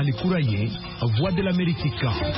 Malikura ye, Voix de l'Amérique.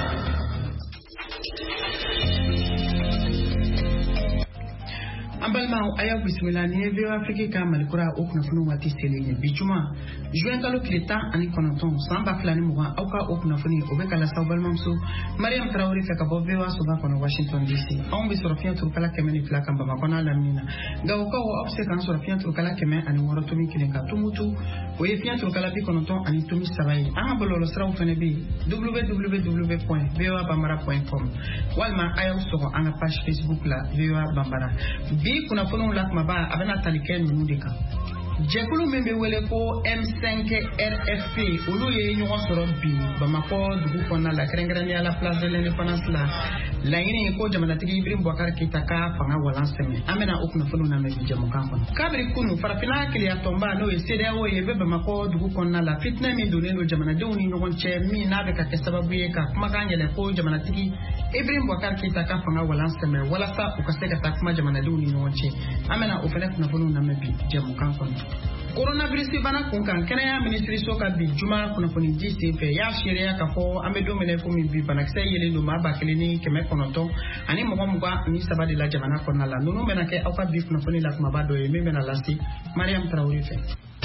Ambalma aya bismillah ni veo Afrika Malikura okuna funu wati selenge bijuma juin kalo kileta ani konoton samba flani muwa auka okuna funi obeka la saubalma mso Mariam Traoré feka bo veo soba kono Washington DC on bi sorofia turkala kemeni flaka mbama kona la mina gauka wo opse kan sorofia turkala kemen ani woro tumi kilenka tumutu oye fia turkala bi konoton ani tumi sabai anga bololo sraw fene bi www.voabambara.com walma aya usoko anga page Facebook la VOA Bambara bi kuna fono lak maba abana taliken nudika jekulu membe wele ko M5RFP olu ye ñoxo soro bi Bamako dugu konna la krengrani à la place de l'indépendance la yini ko jamana tigi Ibrahim Boubacar Keïta ka fanga walanseme amena okuna fono na mebi jamu kan kono kabri kunu farafina kiliya tomba no e CEDEAO ye be Bamako dugu konna la fitna mi doneno jamana dewni ñogon che mi na be ka ke sababu ye ka kuma kan yele ko jamana tigi Ibrahim Boubacar Keïta ka fanga walanseme wala sa u ka se ka ta kuma jamana dewni ñogon che amena o fele kuna fono na mebi jamu kan kono coronavirus bana kunkan kɛnɛya ministri soka bi juma kunnafoni di senfɛ y'a seereya k'a fɔ an bɛ don minɛ komi bi banakisɛ yelen don maa 1,900 ani mɔgɔ 23 de la jamana kɔnɔna la ninnu bɛna kɛ aw ka bi kunnafoni la kumaba dɔ ye min bɛna lase Mariam Traoré fɛ.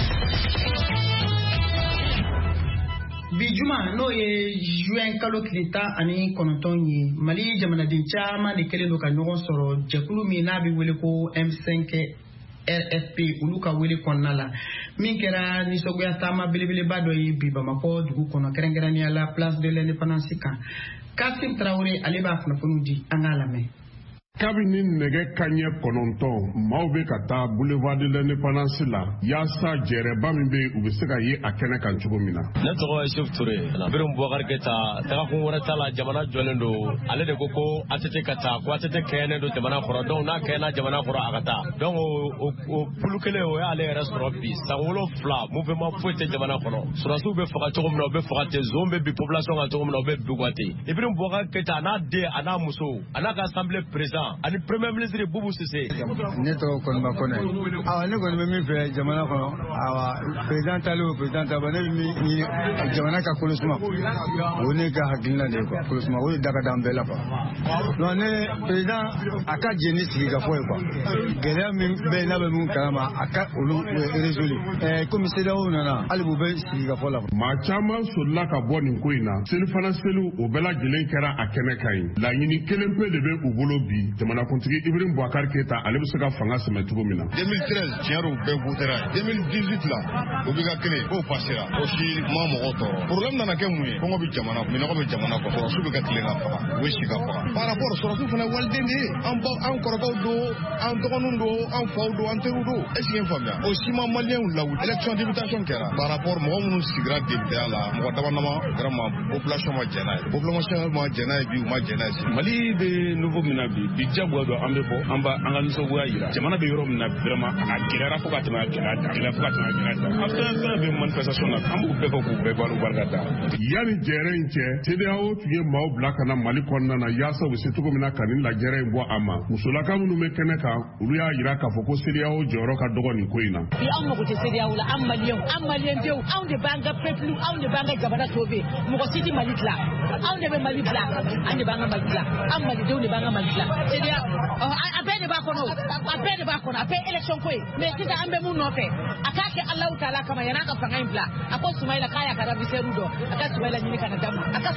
Bi juma n'o ye juin kalo tile 19 ye Mali jamanaden caman de kɛlen don ka ɲɔgɔn sɔrɔ jɛkulu min n'a bɛ wele ko M5RFP olu ka wele kɔnɔna la min kɛra nisɔgoya taama belebeleba dɔ ye bi Bamako dugu kɔnɔ kɛrɛnkɛrɛnnenya la place de l'indépendance kan Kasim Traoré ale b'a kunnafoniw di an k'a lamɛn. Kabini nɛgɛ kaɲɛ 9 maaw bɛ ka taa boulevard de l'indépendance la yaasa jɛrɛba min bɛ u bɛ se ka ye a kɛnɛ kan cogo min na. Ne tɔgɔ ye Chef Touré. Ibrahim Boubacar Keïta tagakun wɛrɛ t'a la jamana jɔlen don ale de ko ATT ka taa ko ATT kɛɲɛnen don jamana kɔrɔ donc n'a kɛɲɛna jamana kɔrɔ a ka taa donc o pulu kelen o y'ale yɛrɛ sɔrɔ bi san 7 mouvement foyi tɛ jamana kɔnɔ sɔrɔsiw bɛ faga cogo min na o bɛ faga ten zone bɛ bi population kan cogo min na o bɛ bugwa ten Ibrahim Boubacar Keïta a n'a den a n'a muso a n'a ka assemblée président ani premier ministre Boubou Cissé. Ne tɔgɔ Kɔnba Kɔnɛ. Ne kɔni bɛ min fɛ jamana kɔnɔ président tali o président taba ne bɛ min ɲini jamana ka kolosuma o ne ka hakilina de ye quoi kolosuma o de da ka d'an bɛɛ la quoi donc ne président a ka jɛn ni sigi ka fɔ ye quoi gɛlɛya min bɛ yen n'a bɛ min kalama a ka olu résolé komi CEDEAO nana hali b'u bɛ sigi ka fɔ la. Maa caman solila ka bɔ nin ko in na selifana seliw o bɛɛ lajɛlen kɛra a kɛnɛ kan ye laɲini kelen pe de bɛ u bolo bi jamana kuntigi Ibrahim Boubacar Keïta ale bɛ se ka fanga sɛmɛ cogo min na. 2013 tiɲɛ yɛrɛ u bɛɛ votera 2018 la o bɛ ka kelen k'o passera o si ma mɔgɔ tɔɔrɔ problème nana kɛ mun ye kɔngɔ bɛ jamana minɔgɔ bɛ jamana kɔ sɔrɔsiw bɛ ka tilen ka faga u bɛ si ka faga par rapport sɔrɔsiw fana waliden de ye an kɔrɔkɛw don an dɔgɔninw don an faw don an teriw don est ce que n faamuya o si ma maliyɛnw lawuli élection députation kɛra par rapport mɔgɔ minnu sigira débutaya la mɔgɔ dama vraiment population ma jɛn n'a ye population ma jɛn n'a ye bi u ma jɛn n'a ye Mali bɛ nouveau min na bi jagoya don an bɛ bɔ an ka nisɔngoya yira jamana bɛ yɔrɔ min na vraiment a gɛlɛyara fo ka tɛmɛ a gɛlɛya kan an fɛn bɛ manifestation na an b'u bɛɛ fɔ k'u bɛɛ balo barika da yanni jɛrɛ in cɛ CEDEAO tun ye maaw bila ka na Mali kɔnɔna na yaasa u bɛ se cogo min na ka nin lajɛrɛ in bɔ a ma musolaka minnu bɛ kɛnɛ kan olu y'a yira k'a fɔ ko CEDEAO jɔyɔrɔ ka dɔgɔ nin ko in na. Bi anw mago tɛ CEDEAO la an maliyɛn denw anw de b'an ka peuple anw de b'an ka jamana sauver mɔgɔ si tɛ Mali dilan anw de bɛ Mali dilan an de b'an ka Mali dilan an malidenw de b'an ka Mali dilan CEDEAO a bɛɛ de b'a kɔnɔ a bɛɛ élection ko ye mais sisan an bɛ mun nɔfɛ a k'a kɛ Alahu Taala kama yan'a ka fanga in bila a ko Sumayila k'a y'a ka ravisseur dɔn a ka Sumayila ɲini kana d'a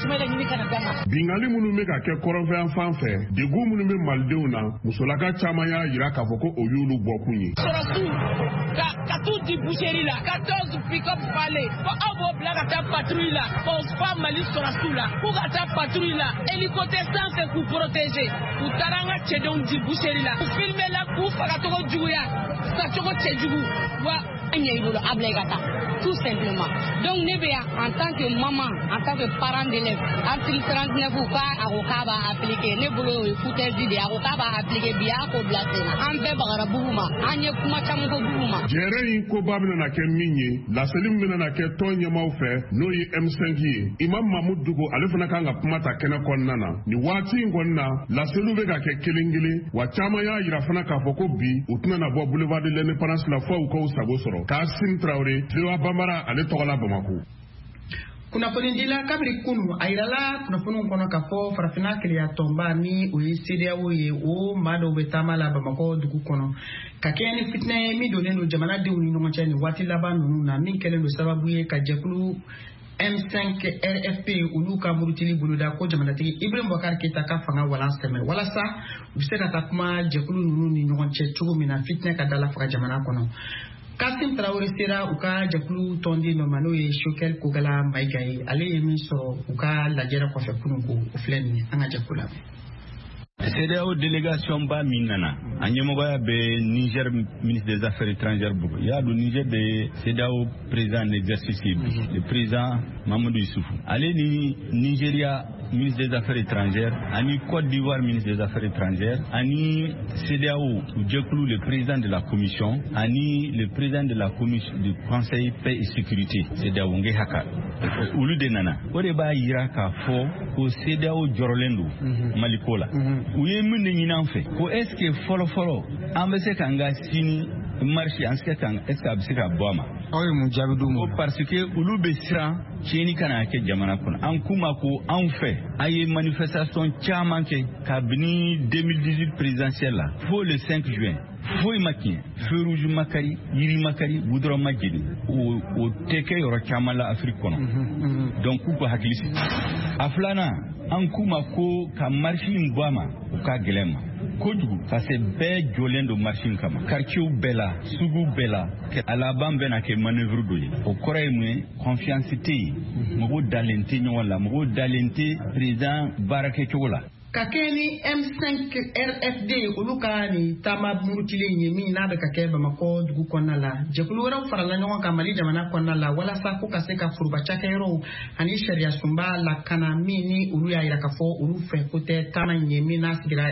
ma bingali minnu bɛ ka kɛ kɔrɔnfɛn fan fɛ degun minnu bɛ malidenw na musolaka caman y'a jira k'a fɔ ko o y'olu bɔkun ye. Sɔrɔsiw ka t'u di boucherie la 14 pick-up palais fo aw b'o bila ka taa patrouille la k'o fa Mali sɔrɔsiw la k'u ka taa patrouille la hélicoptère sanfɛ k'u protéger u taara an ka cɛdenw di boucherie la u filmer la k'u faga cogo juguya ka cogo cɛjugu wa an ɲɛ i bolo a bila i ka taa tout simplement donc ne bɛ yan en tant que maman en tant que parent d'élève article 39 k'a ko k'a b'a appliquer ne bolo o ye foutaise de ye a ko k'a b'a appliquer bi a k'o bila sen na an bɛɛ bagara Bubu ma an ye kuma caman fɔ Bubu ma. jɛrɛ in koba bɛna kɛ min ye laseli min bɛna kɛ tɔn ɲɛmaaw fɛ n'o ye M5 ye Imam Mahmud Dugu ale fana kan ka kuma ta kɛnɛ kɔnɔna na nin waati in kɔnɔna laseliw bɛ ka kɛ kelen wa caman y'a yira fana k'a fɔ ko bi u tɛna na bɔ boulevard de l'indépendance la fo u k'u sago sɔrɔ Kasim Traoré VOA Bambara ale tɔgɔ la Bamako. kunnafoni dila kabiri kunu a yirala kunnafoniw kɔnɔ ka fɔ farafina keleya tɔnba ni o ye CEDEAO ye o maa dɔw bɛ taama la Bamakɔ dugu kɔnɔ ka kɛɲɛ ni fitinɛ ye min donnen don jamanadenw ni ɲɔgɔn cɛ nin waati laban ninnu na min kɛlen don sababu ye ka jɛkulu M5 RFP olu ka murutili boloda ko jamanatigi Ibrahim Boubacar Keita ka fanga walan sɛmɛ walasa u bɛ se ka taa kuma jɛkulu ninnu ni ɲɔgɔn cɛ cogo min na fitinɛ ka dala faga jamana kɔnɔ. Kasim Traoré sera u ka jɛkulu tɔnden dɔ ma n'o ye Choguel Kogala Maïga ye ale ye min sɔrɔ u ka lajɛrɛ kɔfɛ kunun ko o filɛ nin ye an ka jɛkulu la. CEDEAO délégation ba min nana a ɲɛmɔgɔya bɛ Niger ministre des affaires étrangères bolo i y'a dɔn Niger de CEDEAO président en exercice le président Mamadou Issoufou ale ni Nigeria ministre des affaires étrangères ani Côte d'Ivoire ministre des affaires étrangères ani CEDEAO jɛkulu le président de la commission ani le président de la commission du conseil paix et sécurité CEDEAO nge haka olu de nana o de b'a yira k'a fɔ ko CEDEAO jɔrɔlen don Mali ko la u ye min de ɲini an fɛ ko est ce que fɔlɔ an bɛ se k'an ka sini marche an est ce que a bɛ se ka bɔ a ma aw ye mun jaabi d'u ma parce que olu bɛ siran tiɲɛni kana kɛ jamana kɔnɔ an k'u ma ko anw fɛ a ye manifestation caman kɛ kabini 2018 présidentielle la fo le 5 juin foyi ma tiɲɛ feu rouge ma kari yiri ma kari goudron ma jeni o tɛ kɛ yɔrɔ caman la Afrique kɔnɔ donc k'u ka hakili sigi a filanan an k'u ma ko ka marche in bɔ a ma u ka gɛlɛn ma kojugu parce que bɛɛ jɔlen don marche in kama quartier bɛɛ la sugu bɛɛ la a laban bɛna kɛ manœuvre dɔ ye o kɔrɔ ye mun ye confiance tɛ yen mɔgɔw dalen tɛ ɲɔgɔn la mɔgɔw dalen tɛ président baarakɛcogo la. Ka kɛ ni M5 RFD olu ka ni taama murutilen ye min n'a bɛ ka kɛ Bamakɔ dugu kɔnɔna la jɛkulu wɛrɛw farala ɲɔgɔn kan Mali jamana kɔnɔna la walasa ko ka se ka foroba cakɛyɔrɔw ani sariya sunba lakana min ni olu y'a yira k'a fɔ olu fɛ ko tɛ taama in ye min n'a sigira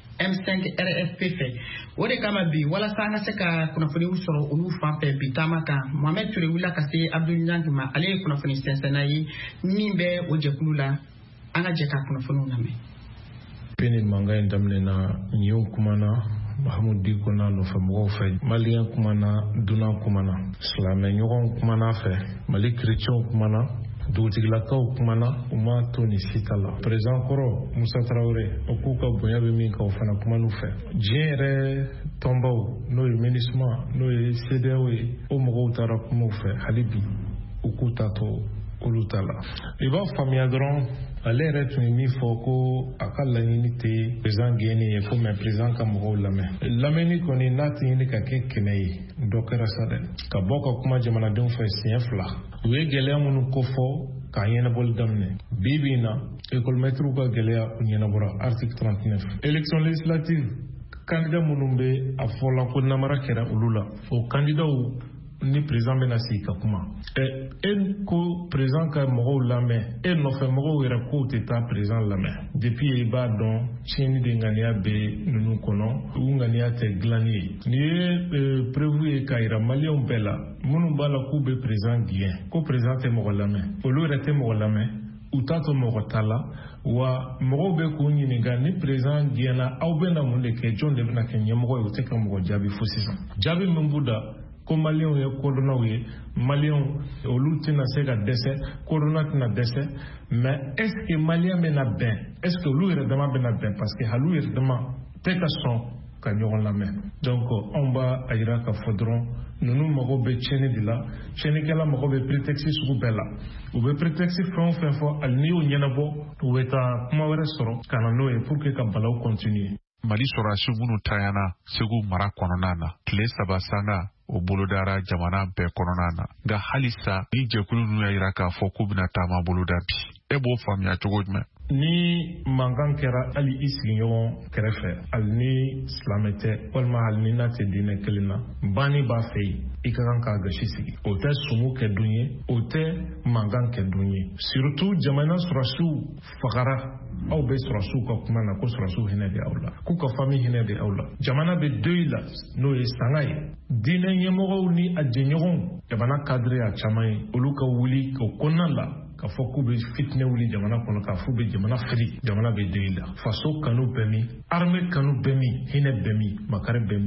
M5 RFP fɛ o de kama bi walasa an ka se ka kunnafoniw sɔrɔ olu fan fɛ bi taama kan Mohamed Touré wulila ka se Abdou Niang ma ale ye kunnafoni sɛnsɛnna ye min bɛ o jɛkulu la an ka jɛ ka kunnafoniw lamɛn. Peni manga in daminɛna ɲɛw kumana Mahamud Diko n'a nɔfɛ mɔgɔw fɛ Malien kumana dunan kumana silamɛ ɲɔgɔn kumana fɛ Mali chrétienw kumana dugutigilakaw kumana u ma to ni sita la président kɔrɔ Musa Traoré o k'u ka bonya bɛ min kan o fana kumanu fɛ diɲɛ yɛrɛ tɔnbaw n'o ye MINUSMA n'o ye CEDEAO ye o mɔgɔw taara kumaw fɛ hali bi u k'u ta to olu ta la i b'a faamuya dɔrɔn ale yɛrɛ tun ye min fɔ ko a ka laɲini tɛ président gɛnni ye ko mais président ka mɔgɔw lamɛnni kɔni n'a tɛ ɲini ka kɛ kɛmɛ ye dɔ kɛra sa dɛ ka bɔ ka kuma jamanadenw fɛ siɲɛ 2 u ye gɛlɛya minnu kofɔ k'a ɲɛnabɔli daminɛ bi in na école-maîtres ka gɛlɛya u ɲɛnabɔra article 39 élection législative candidat minnu bɛ a fɔla ko namara kɛra olu la o candidatw ni président bɛna sigi ka kuma e ko président ka mɔgɔw lamɛn e nɔfɛ mɔgɔw yɛrɛ k'o tɛ taa président lamɛn depuis i b'a dɔn tiɲɛni de ŋaniya bɛ ninnu kɔnɔ u ŋaniya tɛ dilanni ye nin ye prévu ye k'a yira maliyɛnw bɛɛ la minnu b'a la k'u bɛ président gɛn ko président tɛ mɔgɔ lamɛn olu yɛrɛ tɛ mɔgɔ lamɛn u t'a to mɔgɔ ta la wa mɔgɔw bɛ k'u ɲininka ni président gɛnna aw bɛna mun de kɛ jɔn de bɛna kɛ ɲɛmɔgɔ ye o tɛ ka mɔgɔ jaabi fo sisan jaabi min b'u da ko maliyɛnw ye kodɔnnaw ye maliyɛnw olu tɛna se ka dɛsɛ kodɔnna tɛna dɛsɛ mais est ce que maliyɛn bɛna bɛn est ce que olu yɛrɛ dama bɛna bɛn parce que hali yɛrɛ dama tɛ ka sɔn ka ɲɔgɔn lamɛn donc anw b'a a yira k'a fɔ dɔrɔn ninnu mago bɛ tiɲɛni de la tiɲɛnikɛla mago bɛ prétexte sugu bɛɛ la u bɛ prétexte fɛn o fɛn fɔ hali n'i y'o ɲɛnabɔ u bɛ taa kuma wɛrɛ sɔrɔ ka na n'o ye pour que ka balaw continuer. Mali sɔrɔdasi minnu tanyana Segu mara kɔnɔna na tile 3 sanga o bolodara jamana bɛɛ kɔnɔna na nka halisa ni jɛkulu ninnu y'a yira k'a fɔ k'u bɛna taama boloda bi e b'o faamuya cogo jumɛn? Ni mankan kɛra hali i sigiɲɔgɔn kɛrɛfɛ hali ni silamɛ tɛ walima hali ni n'a tɛ diinɛ kelen na banni b'a fɛ yen i ka kan k'a gasi sigi o tɛ sumu kɛ dun ye o tɛ mankan kɛ dun ye surtout jamana sɔrɔsiw fagara aw bɛ sɔrɔsiw ka kuma na ko sɔrɔsiw hinɛ bɛ aw la k'u ka famille hinɛ bɛ aw la jamana bɛ deuil la n'o ye sanga ye diinɛ ɲɛmɔgɔw ni a jɛɲɔgɔnw jamana cadre a caman ye olu ka wuli o kɔnɔna la k'a fɔ k'u bɛ fitinɛ wuli jamana kɔnɔ k'a fɔ bɛ jamana fili jamana bɛ deuil la faso kanu bɛ min armée kanu bɛ min hinɛ bɛ min makari bɛ min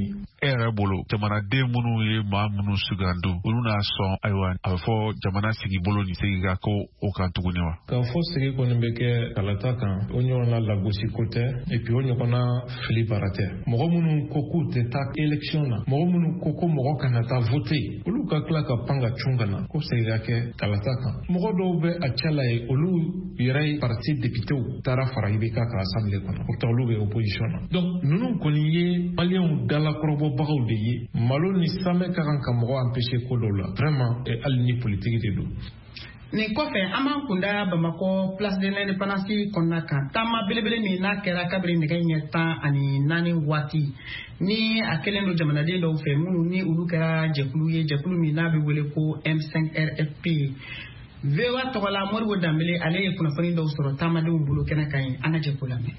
yɛrɛ bolo jamanaden minnu ye maa minnu sugandu olu n'a sɔn ayiwa a bɛ fɔ jamana sigi bolo ni segi ka ko o kan tuguni wa. K'a fɔ sigi kɔni bɛ kɛ kalata kan o ɲɔgɔnna lagosi ko tɛ et puis o ɲɔgɔnna fili baara tɛ. Mɔgɔ minnu ko k'u tɛ taa élection na, mɔgɔ minnu ko ko mɔgɔ kana taa voter olu ka tila ka pan ka cun ka na ko segi ka kɛ kalata kan. Mɔgɔ dɔw bɛ a cɛ la ye olu yɛrɛ ye parti députéw taara fara IBK ka assemblée kɔnɔ pourtant olu bɛ opposition na. Donc ninnu kɔni ye maliyɛnw dalakɔrɔbɔbagaw de ye malo ni samɛ ka kan ka mɔgɔ empêcher ko dɔw la vraiment hali ni politique de don. Nin kɔfɛ an b'an kunda Bamakɔ place de l'indépendance kɔnɔna kan taama belebele min n'a kɛra kabiri nɛgɛ ɲɛ 14 waati ni a kɛlen don jamanaden dɔw fɛ minnu ni olu kɛra jɛkulu ye jɛkulu min n'a bɛ wele ko M5RFP. VOA tɔgɔla Moribo Dambele ale ye kunnafoni dɔw sɔrɔ taamadenw bolo kɛnɛ kan ye an ka jɛkulu lamɛn.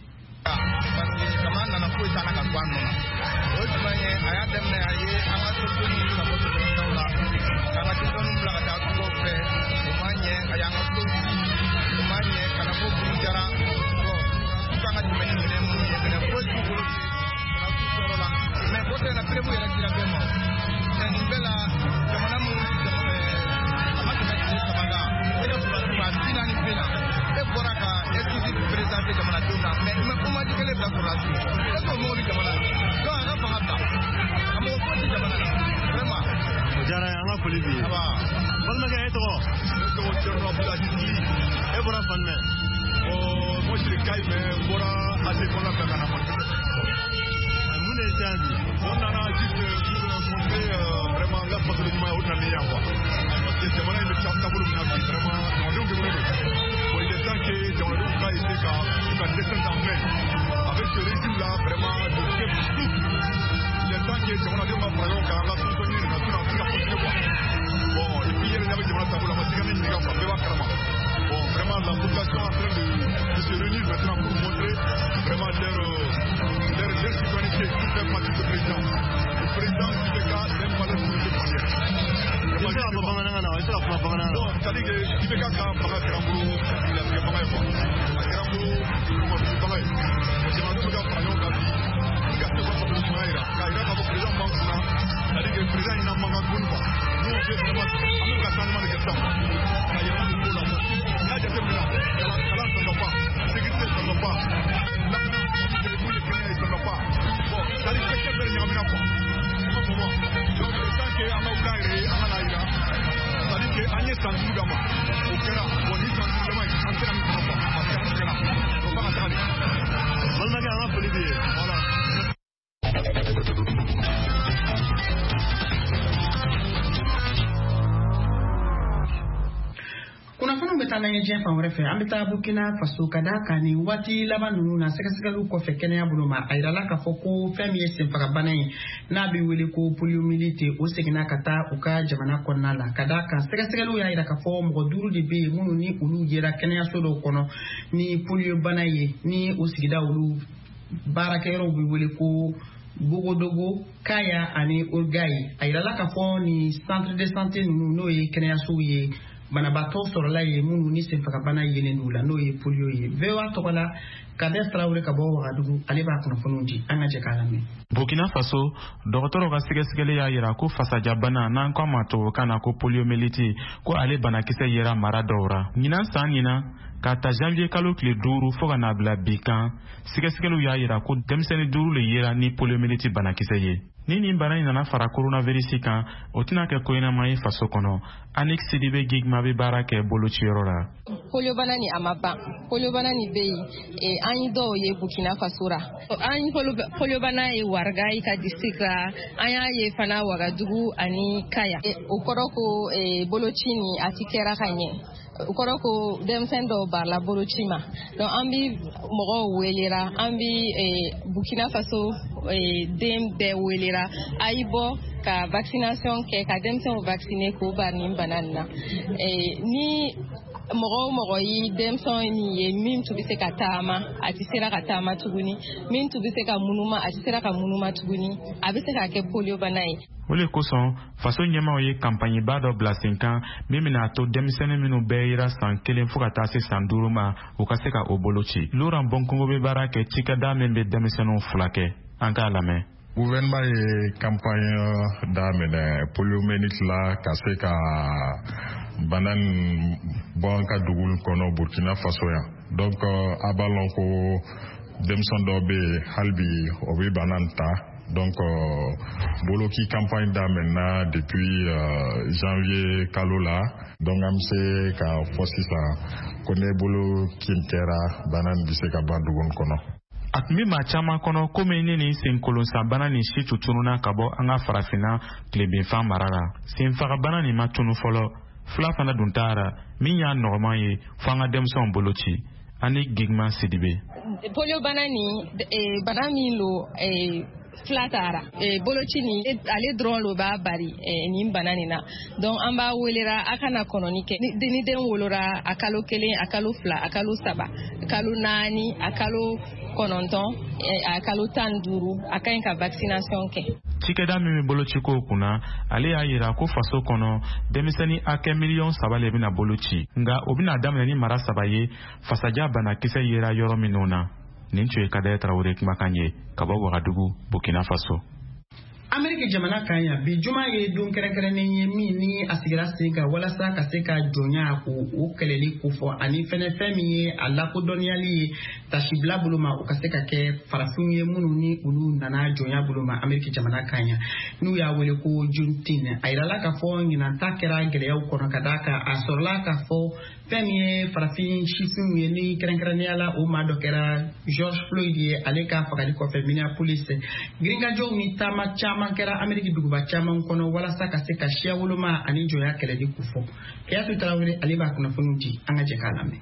Kama nana foyi t'a la ka bɔ a nɔ na o ye jumɛn ye a y'a daminɛ a ye an ka sosiyete ka bɔ sosiyetaw la k'an ka denmisɛnninw bila ka taa kungo fɛ o ma ɲɛ a y'an ka so o ma ɲɛ ka na fɔ buru jara k'an ka dɛmɛ ni minɛ minnu ye fɛnɛ foyi t'u bolo ka t'u sɔrɔ la mɛ o tɛ na perebu yɛrɛ dira bɛɛ ma mɛ nin bɛɛ la jamana minnu a ma tɛmɛ tile 3 kan e ka sɔrɔsiw a 40 bɛ na e bɔra ka esquisse présenter jamanadenw na mɛ i ma kuma jigelen bila sɔrɔsiw e k'o mɔgɔw ni jamana donc a ka fanga ta a mɔgɔ foyi tɛ jamana na vraiment o diyara an ka foli b'i ye balimakɛ e tɔgɔ ne tɔgɔ Thierno Abdoulaye e bɔra fan jumɛn moi je suis Kayi mais n bɔra AG kɔnɔna fɛ ka na mun de ye tiɲɛ bi on nana juste pour montrer vraiment n ka fasoden ɲuman ye o nana ni yan quoi parce que jamana in bɛ taa taabolo min na bi vraiment jamanadenw bɛ wele bon il est temps que jamanadenw ka essayer ka descendre en main avec ce régime là vraiment de faire tout il est temps que jamanadenw ka fara ɲɔgɔn kan an ka solution ɲini ka sinon a tɛ se ka continuer quoi bon et puis yɛrɛ ɲɛ bɛ jamana taabolo la ma se ka ne ɲininka quoi bɛɛ b'a kalama bon vraiment la population est en train de se réunir maintenant pour montrer vraiment leur citoyenneté qui fait partie du président. Le président IBK n'aime pas les solutions frontières. Bon, c'est-à-dire que IBK ka fanga Kirambo, il a fait fanga quoi. A Kirambo, comment tu fanga ye. Jamanadenw ka fara ɲɔgɔn kan bi, i ka se ka fasoden ɲuman yira. K'a yira k'a fɔ président b'an kunna, c'est-à-dire que président ɲin'a mankan tuguni quoi. Nous on fait vraiment, an bɛ ka changement de kɛ sisan. Ka yɛlɛma nin ko la. N'a jateminɛ kalan ça ne va pas, sécurité ça ne va pas, l'économie ça ne va pas. Bon, c'est-à-dire que secteur bɛɛ ɲagamina quoi. Kuma fɔ ma. Donc le temps que an ka wuli an yɛrɛ ye an ka n'a yira. C'est-à-dire que an ye san 5 d'a ma. O kɛra bon ni san 5 in an tɛ ka min kɔnɔ quoi. Parce que an tɛ ka na. O fana taga de. Balimakɛ an ka foli b'i ye. Voilà. kunnafoniw bɛ taa n'an ye diɲɛ fan wɛrɛ fɛ an bɛ taa Burkina Faso ka d'a kan nin waati laban ninnu na sɛgɛsɛgɛliw kɔfɛ kɛnɛya bolo ma a yirala k'a fɔ ko fɛn min ye senfagabana ye n'a bɛ wele ko poliomyélite o seginna ka taa u ka jamana kɔnɔna la ka d'a kan sɛgɛsɛgɛliw y'a yira k'a fɔ mɔgɔ 5 de bɛ yen minnu ni olu yera kɛnɛyaso dɔw kɔnɔ ni poliobana ye ni o sigida olu baarakɛyɔrɔw bɛ wele ko Bogodogo, Kaya ani Orgayi a yirala k'a fɔ ni centre de santé ninnu n'o ye kɛnɛyasow ye banabaatɔ sɔrɔla ye minnu ni senfagabana yelen n'u la n'o ye polio ye VOA tɔgɔ la Kades Traoré ka bɔ Wagadugu ale b'a kunnafoniw di an ka jɛ k'a lamɛn. Burkina Faso dɔgɔtɔrɔw ka sɛgɛsɛgɛli y'a yira ko fasajabana n'an k'a ma tubabukan na ko poliomyélite ko ale banakisɛ yera mara dɔw ra ɲinan san ɲinan k'a ta janvier kalo tile 5 fo ka n'a bila bi kan sɛgɛsɛgɛliw y'a yira ko denmisɛnnin 5 le yera ni poliomyélite banakisɛ ye. Ni nin bana in nana fara coronavirus kan o tɛna kɛ ko ɲɛnama ye faso kɔnɔ. Anik Sidibe Gigma bɛ baara kɛ bolociyɔrɔ la. Poliobana ni a ma ban. Poliobana ni bɛ yen an ye dɔw ye Burkina Faso ra. An ye poliobana ye Wargayi ka district la an y'a ye fana Wagadugu ani Kaya. O kɔrɔ ko boloci ni a ti kɛra ka ɲɛ. O kɔrɔ ko denmisɛn dɔw barila boloci ma. Donc an bi mɔgɔw welera an bi Burkina Faso den bɛɛ welera a yi bɔ ka vaccination kɛ ka denmisɛnw vacciner k'u bari nin bana nin na ni mɔgɔ o mɔgɔ yi denmisɛn min ye min tun bɛ se ka taama a tɛ sera ka taama tuguni min tun bɛ se ka munuma a tɛ sera ka munuma tuguni a bɛ se ka kɛ polio bana ye. O de kosɔn faso ɲɛmaaw ye kampaniba dɔ bila sen kan min bɛna to denmisɛnnin minnu bɛɛ yera san 1 fo ka taa se san 5 ma u ka se ka o bolo ci. Laurent Bonkongo bɛ baara kɛ cikɛda min bɛ denmisɛnninw furakɛ. An k'a lamɛn. Gouvernement ye campagne daminɛ poliomyélite la ka se ka bana nin bɔ an ka dugu kɔnɔ Burkina Faso yan. Donc a b'a lɔn ko denmisɛn dɔ bɛ yen hali bi o bɛ bana nin ta. Donc boloki campagne daminɛna depuis janvier kalo la. Donc an bɛ se ka fɔ sisan ko ne bolo kin kɛra bana nin bɛ se ka ban dugu kɔnɔ. A tun bɛ maa caman kɔnɔ komi ne ni senkolonsanbana ni si tutununa ka bɔ an ka farafinna tilebinfan mara la. Senfagabana nin ma tunu fɔlɔ, fila fana dun taara min y'a nɔgɔman ye fo an ka denmisɛnw bolo ci. Ani Gigman Sidibe. Poliobana ni bana min lo fila taara boloci ni ale dɔrɔn lo b'a bari nin bana nin na. Donc an b'a welera a kana kɔnɔni kɛ ni den wolora a kalo 1 a kalo 2 a kalo 3 a kalo 4 a kalo 9 a kalo 15 a kan ka vaccination kɛ. Cikɛda min bɛ boloci ko kunna ale y'a yira ko faso kɔnɔ denmisɛnnin hakɛ miliyɔn 3 le bɛna boloci nka o bɛna daminɛ ni mara 3 ye fasaja banakisɛ yera yɔrɔ minnu na. Nin tun ye Kadaya Tarawele kumakan ye ka bɔ Wagadugu, Burkina Faso. Amerika jamana kan yan bi juma ye don kɛrɛnkɛrɛnnen ye min ni a sigira sen kan walasa ka se ka jɔnya ko o kɛlɛli ko fɔ ani fɛn min ye a lakodɔnniyali ye tasibila bolo ma o ka se ka kɛ farafinw ye minnu ni olu nana jɔnya bolo ma Amerika jamana kan yan n'u y'a wele ko Juneteenth a yirala ka fɔ ɲinanta kɛra gɛlɛyaw kɔnɔ ka d'a kan a sɔrɔla ka fɔ fɛn min ye farafin sifinw ye ni kɛrɛnkɛrɛnnenya la o maa dɔ kɛra George Floyd ye ale ka fagali kɔfɛ Minneapolis girinkajɔw ni taama caman kɛra Amerika duguba caman kɔnɔ walasa ka se ka siya woloma ani jɔnya kɛlɛli ko fɔ. Kɛyatu Tarawele ale b'a kunnafoniw di an ka jɛ k'a lamɛn.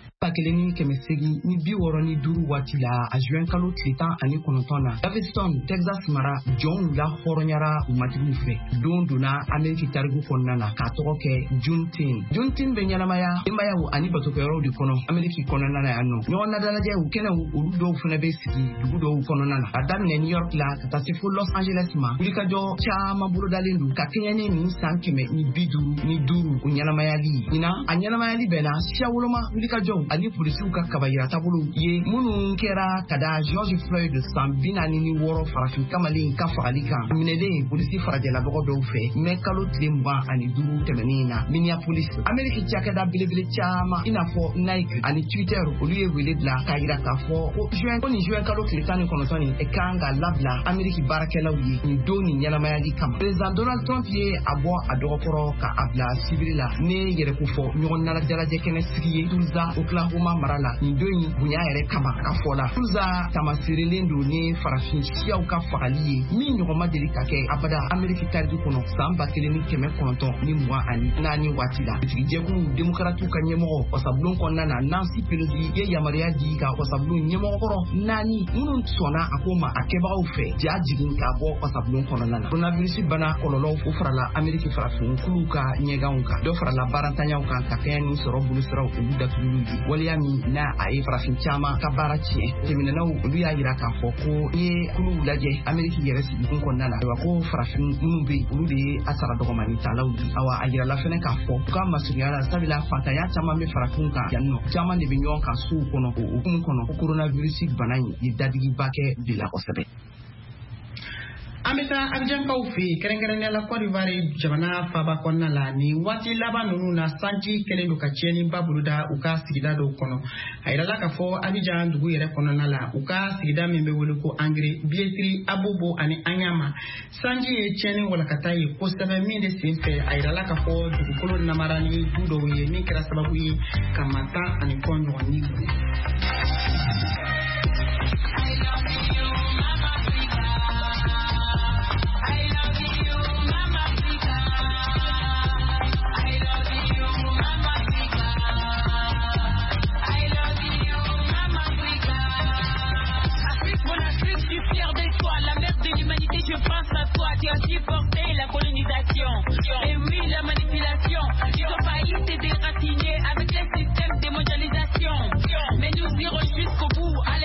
1,865 ni 65 waati la a juin kalo tile 19 na Galveston, Texas mara jɔnw la hɔrɔnyara u matigiw fɛ. Don donna Amerika tariku kɔnɔna na k'a tɔgɔ kɛ Juneteenth. Juneteenth bɛ ɲɛnamaya denbayaw ani batokɛyɔrɔw de kɔnɔ Amerika kɔnɔna na yan nɔ. Ɲɔgɔn nadalajɛw kɛnɛw olu dɔw fana bɛ sigi dugu dɔw kɔnɔna na. A daminɛ New York la ka taa se fo Los Angeles ma. Wulikajɔ caman bolodalen don ka kɛɲɛ ni san 155 o ɲɛnamayali. Ɲinan a ɲɛnamayali bɛnna siya woloma wulikajɔw ani polisiw ka kabayira taabolo ye minnu kɛra ka da George Floyd san 46 farafin kamalen ka fagali kan minɛlen polisi farajɛlabagaw dɔw fɛ mɛ kalo tile 25 tɛmɛnen na Minneapolis. Amerika cakɛda belebele caman i n'a fɔ Nike ani Twitter olu ye wele bila k'a yira k'a fɔ ko ni juin kalo tile 19 nin kan ka labila Amerika baarakɛlaw ye nin don nin ɲɛnamayali kama. President Donald Trump ye a bɔ a dɔgɔkɔrɔ ka a bila sibiri la ne yɛrɛ ko fɔ ɲɔgɔn nalajalajɛ kɛnɛ sigi ye Tulsa Oklahoma mara la nin don in bonya yɛrɛ kama ka fɔ la. Tulsa tamasirelen don ni farafin siyaw ka fagali ye min ɲɔgɔn ma deli ka kɛ abada Amerika tariku kɔnɔ san 1924 waati la. Bitigijɛkulu demokratiw ka ɲɛmɔgɔ wasabulon kɔnɔna na Nancy Pelosi ye yamaruya di ka wasabulon ɲɛmɔgɔkɔrɔ 4 minnu sɔnna a ko ma a kɛbagaw fɛ ja jigin ka bɔ wasabulon kɔnɔna na. Coronavirus bana kɔlɔlɔw o farala Amerika farafin kuluw ka ɲɛganw kan dɔ farala baarantanyaw kan ka kɛɲɛ ni sɔrɔ bolusiraw olu datuguli ye. Waleya min na a ye farafin caman ka baara tiɲɛ. Tɛmɛnɛnaw olu y'a yira k'a fɔ ko ni ye kuluw lajɛ Amerika yɛrɛ sigikun kɔnɔna la wa ko farafin minnu bɛ olu de ye a sara dɔgɔmani talaw di. Awa a yirala fɛnɛ k'a fɔ u ka masurunya la sabula fantanya caman bɛ farafinw kan yan nɔ caman de bɛ ɲɔgɔn kan suw kɔnɔ o hukumu kɔnɔ ko coronavirus bana in ye dadigiba kɛ bi la kosɛbɛ. An bɛ taa Abijankaw fɛ yen kɛrɛnkɛrɛnnenya la Côte d'Ivoire jamana faaba kɔnɔna la ni waati laban ninnu na sanji kɛlen don ka tiɲɛniba boloda u ka sigida dɔw kɔnɔ. A yirala k'a fɔ Abijan dugu yɛrɛ kɔnɔna la u ka sigida min bɛ wele ko Angere, Bietri, Abobo ani Anyama. Sanji ye tiɲɛni walakata ye kosɛbɛ min de sen fɛ a yirala k'a fɔ dugukolo namara ni du dɔw ye min kɛra sababu ye ka matan ani kɔ ɲɔgɔnni wuli. Je pense à toi, tu as supporté la colonisation et oui la manipulation. Ils ont failli te déraciner avec les systèmes de mondialisation. Mais nous irons jusqu'au bout.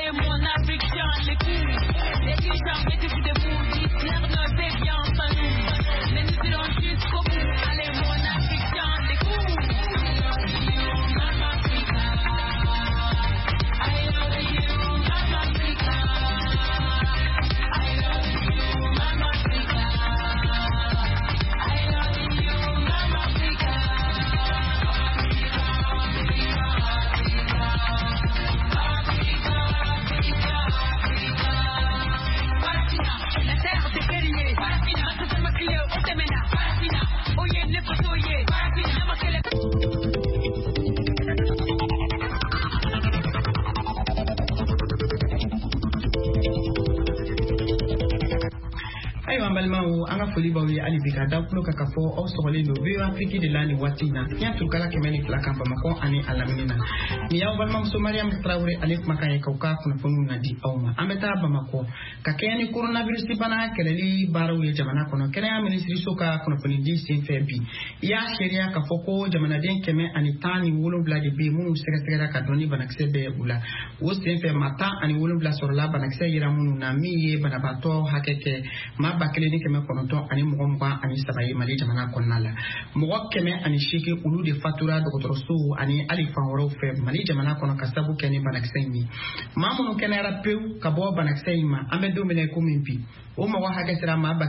foli baw ye ali bi ka da kulo ka fɔ aw sɔgɔlen don bi Afrique de la ni waati na nya turkala kɛmɛ fila kan Bamako ani alamina ni y'aw balimamuso Mariam Traoré ale kumakan ye k'aw ka kunnafoniw na di aw ma an bɛ taa Bamako ka kɛɲɛ ni coronavirus bana kɛlɛli baaraw ye jamana kɔnɔ kɛnɛya minisiriso ka kunnafoni di senfɛ bi i y'a seereya k'a fɔ ko jamanaden 117 de bɛ minnu sɛgɛsɛgɛra ka dɔn ni banakisɛ bɛ u la o senfɛ maa 17 sɔrɔla banakisɛ yera minnu na min ye banabaatɔ hakɛ kɛ maa 1923 ye Mali jamana kɔnɔna la mɔgɔ 108 olu de fatura dɔgɔtɔrɔso ani ali fan wɛrɛw fɛ Mali jamana kɔnɔ ka sabu kɛ ni banakisɛ in ye maa minnu kɛnɛyara pewu ka bɔ banakisɛ in ma an bɛ don min na ko min bi o mɔgɔ hakɛ sera maa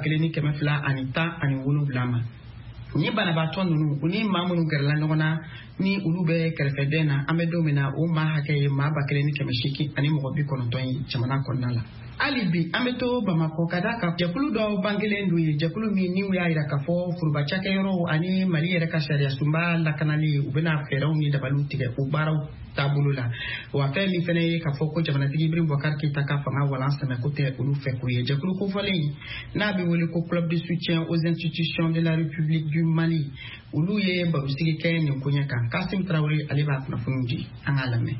1217 ma ni banabaatɔ ninnu u ni maa minnu gɛrɛla ɲɔgɔn na ni olu bɛ kɛrɛfɛden na an bɛ don min na o maa hakɛ ye maa 1800 ani mɔgɔ 90 ye jamana kɔnɔna la hali bi an bɛ to Bamako ka da kan jɛkulu dɔ bangelen don ye jɛkulu min ni u y'a jira k'a fɔ foroba cakɛyɔrɔ ani Mali yɛrɛ ka sariya sunba lakanali u bɛna fɛɛrɛw ni dabaliw tigɛ o baaraw taabolo la wa fɛn min fɛnɛ ye k'a fɔ ko jamanatigi Ibrahim Boubacar Keïta ka fanga walan sɛmɛ ko tɛ olu fɛ ko ye jɛkulu kofɔlen n'a bɛ wele ko club de soutien aux institutions de la République du Mali olu ye barosigi kɛ nin ko ɲɛ kan Kassim Traoré ale b'a kunnafoniw di an k'a lamɛn.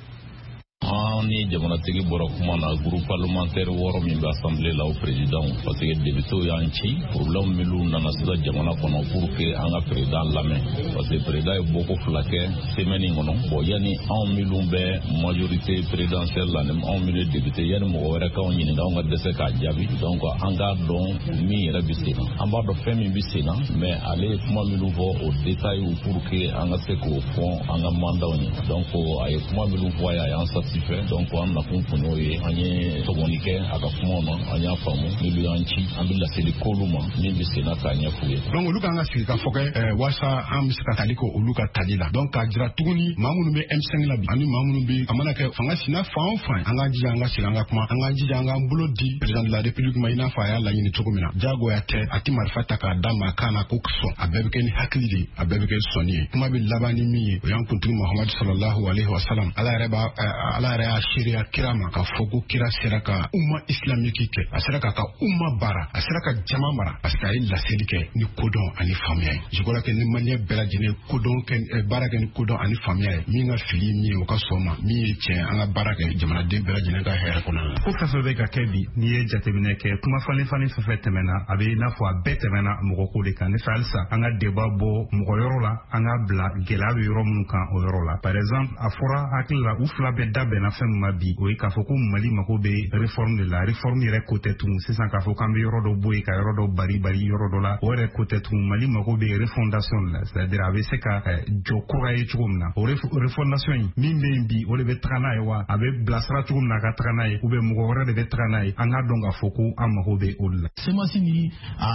ni jamanatigi bɔra kuma na groupe parlementaire wɔɔrɔ min bɛ assemblée la o président parce que députés y'an ci problème minnu nana sisan jamana kɔnɔ pour que an ka président lamɛn parce que président ye boko fila kɛ semaine kɔnɔ bon yani anw minnu bɛ majorité présidentielle la ni anw minnu ye député yani mɔgɔ wɛrɛ k'anw ɲininka anw ka dɛsɛ k'a jaabi donc an k'a dɔn min yɛrɛ bɛ sen na an b'a dɔn fɛn min bɛ sen na mais ale ye kuma minnu fɔ o détail pour que an ka se k'o fɔ an ka mandatw ye donc a ye kuma minnu fɔ a ye a y'an satisfait donc an nakun kun'o ye an ye tɔgɔni kɛ a ka kumaw na an y'a faamu n'olu y'an ci an bɛ laseli k'olu ma min bɛ sen na k'a ɲɛf'u ye. donc olu kan ka sigi ka fɔ kɛ walasa an bɛ se ka tali kɛ olu ka tali la donc k'a jira tuguni maa minnu bɛ M5 la bi ani maa minnu bɛ a mana kɛ fanga sina fan o fan an k'an jija an ka sigi an ka kuma an k'an jija an k'an bolo di président de la république ma i n'a fɔ a y'a laɲini cogo min na jagoya tɛ a ti marifa ta k'a d'a ma k'a na ko sɔn a bɛɛ bɛ kɛ ni hakili de ye a bɛɛ bɛ kɛ sɔnni ye kuma bɛ laban ni min ye o y'an kuntigi Muhamadu sallallahu alaihi wa sallam ala yɛrɛ y'a seereya kira ma k'a fɔ ko kira sera ka umma islamiki kɛ a sera k'a ka umma baara a sera ka jama mara parce que a ye laseli kɛ ni kodɔn ani faamuya ye je crois que ni maliyɛn bɛɛ lajɛlen baara kɛ ni kodɔn ani faamuya ye min ka fili min ye o ka sɔn ma min ye tiɲɛ an ka baara kɛ jamanaden bɛɛ lajɛlen ka hɛrɛ kɔnɔna la. ko fɛn fɛn bɛ ka kɛ bi n'i ye jateminɛ kɛ kuma falen fɛn fɛn tɛmɛna a bɛ i n'a fɔ a bɛɛ tɛmɛna mɔgɔko de kan ne fɛ halisa an ka débat bɔ mɔgɔ yɔrɔ la an ka bila gɛlɛya bɛ yɔrɔ minnu kan o yɔrɔ la par exemple a fɔra hakili la u fila bɛɛ da bɛnna fɛn min ma bi o ye k'a fɔ ko Mali mako bɛ réforme de la réforme yɛrɛ ko tɛ tun sisan k'a fɔ k'an bɛ yɔrɔ dɔ bɔ yen ka yɔrɔ dɔ bari yɔrɔ dɔ la o yɛrɛ ko tɛ tun Mali mako bɛ refondation de la c'est-à-dire a bɛ se ka jɔ kura ye cogo min na o refondation in min bɛ yen bi o de bɛ taga n'a ye wa a bɛ bilasira cogo min na a ka taga n'a ye ou bien mɔgɔ wɛrɛ de bɛ taga n'a ye an k'a dɔn k'a fɔ ko an mako bɛ o de la. semasi ni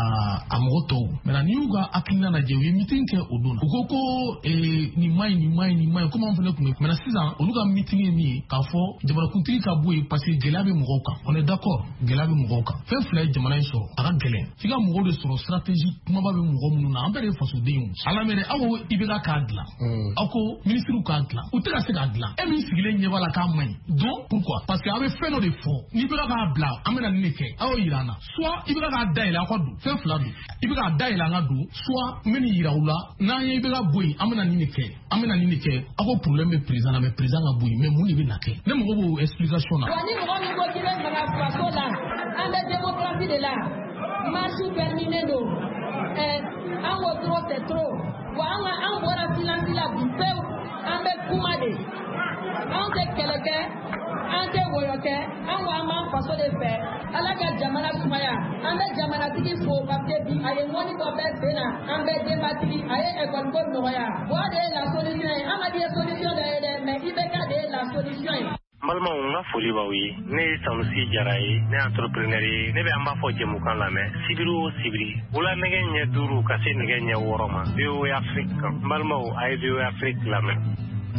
a mɔgɔ tɔw maintenant n'i y'u ka hakilina lajɛ u ye meeting kɛ o don na u ko nin maɲi komi anw fana tun bɛ maintenant sisan olu ka meeting ye min ye k'a fɔ jamanakuntigi ka bɔ yen parce que gɛlɛya bɛ mɔgɔw kan on est d'accord gɛlɛya bɛ mɔgɔw kan fɛn fila ye jamana in sɔrɔ a ka gɛlɛn f'i ka mɔgɔw de sɔrɔ stratégie kumaba bɛ mɔgɔ minnu na an bɛɛ de ye fasodenw ala mɛnɛ aw ko i bɛ k'a dilan aw ko ministres k'a dilan u tɛ ka se k'a dilan e min sigilen ɲɛ b'a la k'a maɲi donc pourquoi parce que aw bɛ fɛn dɔ de fɔ n'i bɛ k'a bila an bɛna nin de kɛ aw y'o yira an na soit i bɛ k'a dayɛlɛ aw ka don fɛn fila don i bɛ k'a dayɛlɛ an ka don soit n bɛ nin yira u la n'an ye i bɛ ka bɔ yen an bɛna nin de kɛ aw ko problème bɛ président na mais président ka bɔ yen mais mun de bɛ na kɛ ne mago b'o explication na. ni mɔgɔ min ko k'i bɛ mara faso la an bɛ démocratie de la marche terminée don an ko trop c'est trop wa an bɔra silence la bi pewu an bɛ kuma de an tɛ kɛlɛ kɛ an tɛ wɔyɔ kɛ an ko an b'an faso de fɛ ala ka jamana sumaya an bɛ jamanatigi fo parce que bi a ye mɔni dɔ bɛɛ sen na an bɛ denbatigi a ye école ko nɔgɔya wa de ye la solution ye Amadu ye solution dɔ ye dɛ mais IBK de ye la solution ye. Balimaw n ka foli b'aw ye ne ye Sanusi Jara ye ne ye entrepreneur ye ne bɛ an b'a fɔ jɛmukan lamɛn sibiri o sibiri wula nɛgɛ ɲɛ 5 ka se nɛgɛ ɲɛ 6 ma VOA Afrique kan n balimaw a ye VOA Afrique lamɛn.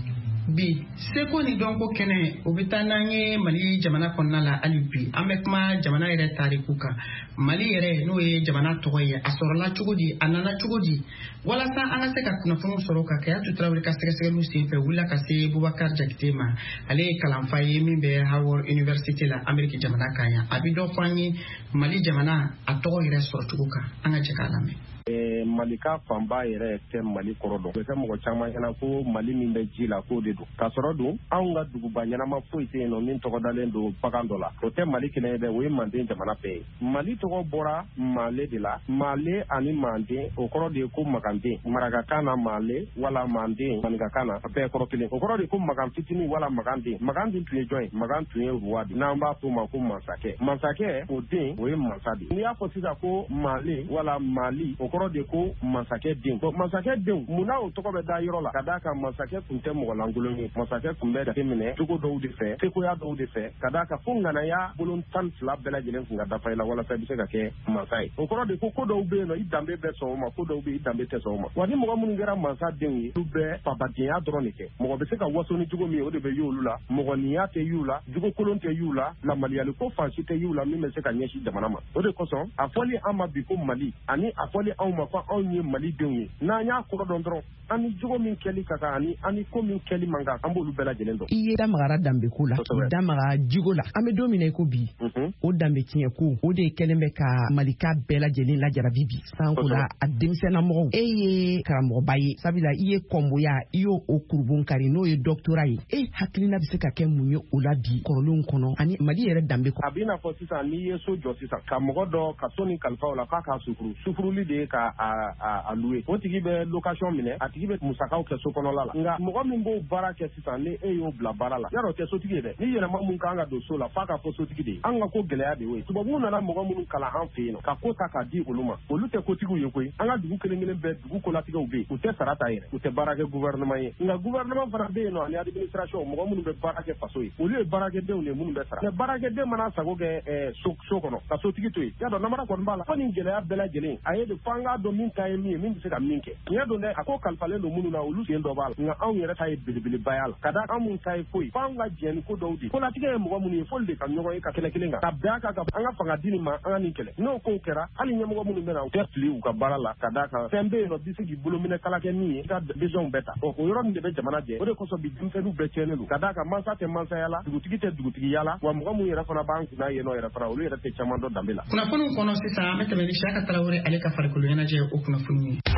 bi seko ni donc kene o bitananye Mali jamana konna la alibi amekma jamana yere tariku kan Mali yere no ye jamana togoye asorla chugodi anana chugodi wala sa anga se ka kunafumu soro ka kaya tutrawri ka sege lu sin fe wula ka se Boubacar Jakitema ale kalam faye min be Howard University la America jamana kanya abido fanyi Mali jamana atogo yere soro chuguka anga chekalame Malika fanba yɛrɛ tɛ Mali kɔrɔ dɔn. Bɛ kɛ mɔgɔ caman ɲɛna ko Mali min bɛ ji la k'o de don. Ka sɔrɔ dun anw ka duguba ɲɛnama foyi tɛ yen nɔ min tɔgɔ dalen don bagan dɔ la. O tɛ Mali kelen ye dɛ, o ye Manden jamana bɛɛ ye. Mali tɔgɔ bɔra Male de la. Male ani Manden o kɔrɔ de ye ko Maganden. Marakakan na Male wala Manden maninkakan na a bɛɛ kɔrɔ kelen. O kɔrɔ de ye ko Magan fitinin wala Maganden. Magan dun tun ye jɔn ye? Magan tun ye roi de. N'an b'a fɔ ma ko masakɛ. Masakɛ o den o ye masa de. N'i y'a fɔ sisan ko Male wala Mali o kɔrɔ de ko masakɛ den. Bon masakɛ den munna o tɔgɔ bɛ da yɔrɔ la ka d'a kan masakɛ tun tɛ mɔgɔ lankolon ye. Masakɛ tun bɛ jate minɛ cogo dɔw de fɛ, sekoya dɔw de fɛ ka d'a kan fo ŋanaya bolon 12 bɛɛ lajɛlen kun ka dafa i la walasa i bɛ se ka kɛ masa ye. O kɔrɔ de ko dɔw bɛ yen nɔ i danbe bɛ sɔn o ma, ko dɔw bɛ yen i danbe tɛ sɔn o ma. Wa ni mɔgɔ minnu kɛra masa denw ye olu bɛ fabadenya dɔrɔn de kɛ. Mɔgɔ bɛ se ka waso ni cogo min o de bɛ ye olu la. Mɔgɔninya tɛ y'u la, jogo kolon tɛ y'u la, lamaliyali ko fansi tɛ y'u la min bɛ se ka ɲɛsin jamana ma. O de kosɔn a fɔli an ma bi ko Mali ani a fɔli anw ma ko anw ye Mali denw ye. N'an y'a kɔrɔ dɔn dɔrɔn ani jogo min kɛli ka kan ani ko min kɛli man kan an b'olu bɛɛ lajɛlen dɔn. I ye da magara danbe ko la, da maga jigo la. An bɛ don min na i ko bi, o danbe tiɲɛ ko o de kɛlen bɛ ka Malika bɛɛ lajɛlen lajarabi bi sanko la a denmisɛnnamɔgɔw. E ye karamɔgɔba ye sabula i ye kɔnboya i y'o o kurubon kari n'o ye doctorat ye. E hakilina bɛ se ka kɛ mun ye o la bi kɔrɔlenw kɔnɔ ani Mali yɛrɛ danbe ko. A b'i n'a fɔ sisan n'i ye so jɔ sisan ka mɔgɔ dɔ ka so ni kalifa o la k'a ka sufuru. Sufuruli de ye ka a louer. O tigi bɛ location minɛ, a tigi bɛ musakaw kɛ so kɔnɔla la. Nka mɔgɔ min b'o baara kɛ sisan ni e y'o bila baara la, yarɔ tɛ sotigi ye dɛ. Ni yɛlɛma mun kan ka don so la f'a ka fɔ sotigi de ye. An ka ko gɛlɛya de y'o ye. Tubabuw nana mɔgɔ minnu kalan an fɛ yen nɔ ka ko ta k'a di olu ma. Olu tɛ kotigiw ye koyi. An ka dugu kelen-kelen bɛɛ dugu kolatigɛw bɛ yen. U tɛ sara ta yɛrɛ. U tɛ baara kɛ gouvernement ye. Nka gouvernement fana bɛ yen nɔ ani administration mɔgɔ minnu bɛ baara kɛ faso ye. Olu ye baarakɛdenw de minnu bɛ sara. Mais baarakɛden mana sago kɛ so kɔnɔ ka sotigi to yen. Yarɔ namara kɔni b'a la. Fo nin gɛlɛya bɛɛ lajɛlen a ye de fɔ an k'a dɔn min ta ye min ye min bɛ se ka min kɛ. Tiɲɛ don dɛ a ko kalifalen don minnu na olu sen dɔ b'a la. Nka anw yɛrɛ ta ye belebeleba y'a la. Ka da an mun ta ye foyi. F'anw ka jɛn ni ko dɔw de. Kolatigɛ ye mɔgɔ minnu ye f'olu de ka ɲɔgɔn ye ka kɛlɛ kelen kan. Ka bɛn a kan ka an ka fanga di nin ma an ka nin kɛlɛ. N'o kow kɛra hali ɲɛmɔgɔ minnu bɛ na u tɛ fili u ka baara la. Ka da kan fɛn bɛ yen nɔ bi se k'i bolo minɛ kala kɛ min ye i ka décision bɛɛ ta. O yɔrɔ nin de bɛ jamana jɛ. O de kosɔn bi denmisɛnninw bɛɛ tiɲɛnen don. Ka da kan mansa tɛ mansaya la, dugutigi tɛ dugutigiya la, wa mɔgɔ minnu yɛrɛ fana b'an kunna yen nɔ yɛrɛ fana olu yɛrɛ tɛ caman dɔn danbe la. Kunnafoniw kɔnɔ sisan an bɛ tɛmɛ ni Siyaka Tarawele ale ka farikolo ɲɛnajɛ o kunnafoni ye.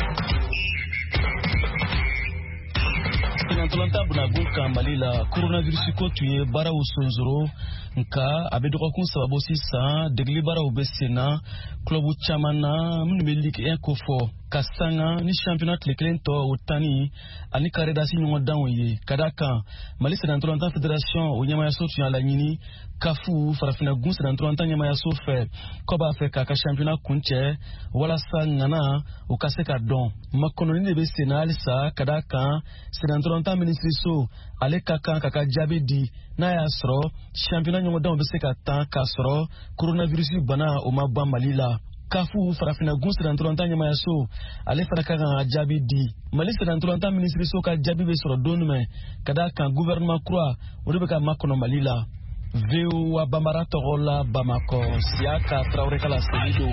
Nantolanta bunagun kan Mali la coronavirus ko tun ye baaraw sonzoro nka a bɛ dɔgɔkun sababu sisan degeli baaraw bɛ sen na club caman na minnu bɛ Ligue 1 ko fɔ ka sanga ni championnat tile kelen tɔ o tani ani ka redasi ɲɔgɔn danw ye ka da kan Mali Senatolanta Fédération o ɲɛmayaso tun y'a laɲini kafu farafinna gun Senatolanta ɲɛmayaso fɛ k'o b'a fɛ k'a ka championnat kuncɛ walasa ŋana u ka se ka dɔn makɔnɔni de bɛ sen na halisa ka da kan Senatolanta minisiriso ale ka kan ka ka jaabi di n'a y'a sɔrɔ championnat ɲɔgɔndanw bɛ se ka tan k'a sɔrɔ coronavirus bana o ma ban Mali la. Kafu farafinna gun Senatolanta ɲɛmayaso ale fana ka kan ka jaabi di. Mali Senatolanta minisiriso ka jaabi bɛ sɔrɔ don jumɛn ka da kan gouvernement kura o de bɛ ka makɔnɔ Mali la. VOA Bambara tɔgɔ la Bamakɔ Siyaka Tarawele ka laseli don.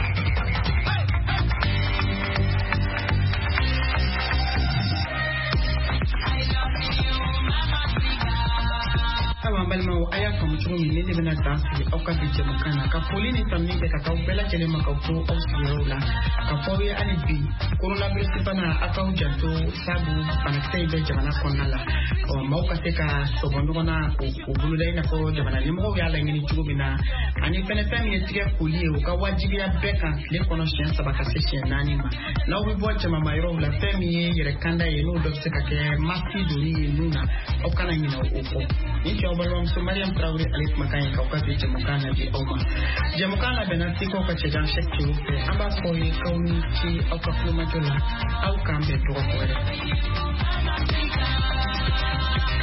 Awa balimaw a y'a faamu cogo min ne de bɛna dan sigi aw ka bi jɛmukan na ka foli ni tanuni kɛ ka taa bɛɛ lajɛlen ma k'aw to aw sigiyɔrɔw la ka fɔ aw ye hali bi coronavirus bana a k'aw janto sabu banakisɛ in bɛ jamana kɔnɔna la maaw ka se ka sɔgɔ ɲɔgɔn na o boloda i n'a fɔ jamana ɲɛmɔgɔw y'a laɲini cogo min na ani fɛnɛ fɛn min ye tigɛ koli ye o ka wajibiya bɛɛ kan tile kɔnɔ siɲɛ 3 ka se siɲɛ 4 ma n'aw bɛ bɔ jamama yɔrɔw la fɛn min ye yɛrɛ kanda ye n'o dɔ bɛ se ka kɛ masi doni ye nun na aw kana ɲinɛ o kɔ ni cɛw balimamuso Mariam Traoré ale kumakan ye k'aw ka bi jɛmukan na di aw ma jɛmukan labɛnna Seko ka cɛjan Cheick Thioro fɛ an b'a fɔ ye k'aw ni ce aw ka kulomajɔ la aw k'an bɛn dɔgɔkun wɛrɛ